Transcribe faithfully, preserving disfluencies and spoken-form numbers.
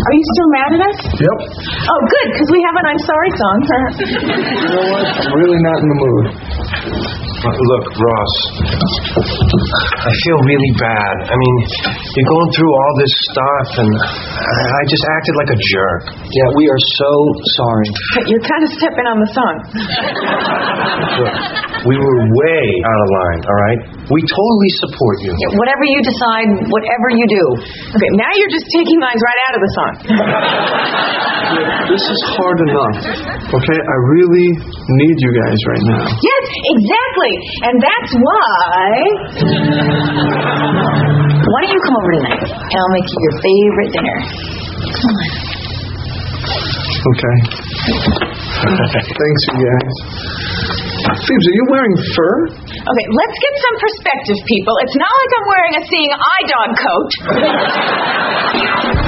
Are you still mad at us? Yep. Oh, good, because we have an I'm sorry song. You know what? I'm really not in the mood. Uh, look, Ross, I feel really bad. I mean, you're going through all this stuff, and I, I just acted like a jerk. Yeah, we are so sorry. You're kind of stepping on the song. Look, we were way out of line, all right? We totally support you. Yeah, whatever you decide, whatever you do. Okay, now you're just taking lines right out of the song. Yeah, this is hard enough. Okay, I really need you guys right now. Yes, exactly. And that's why... Why don't you come over tonight, and I'll make you your favorite dinner. Come on. Okay. Thanks, you guys. Phoebes, are you wearing fur? Okay, let's get some perspective, people. It's not like I'm wearing a seeing eye dog coat.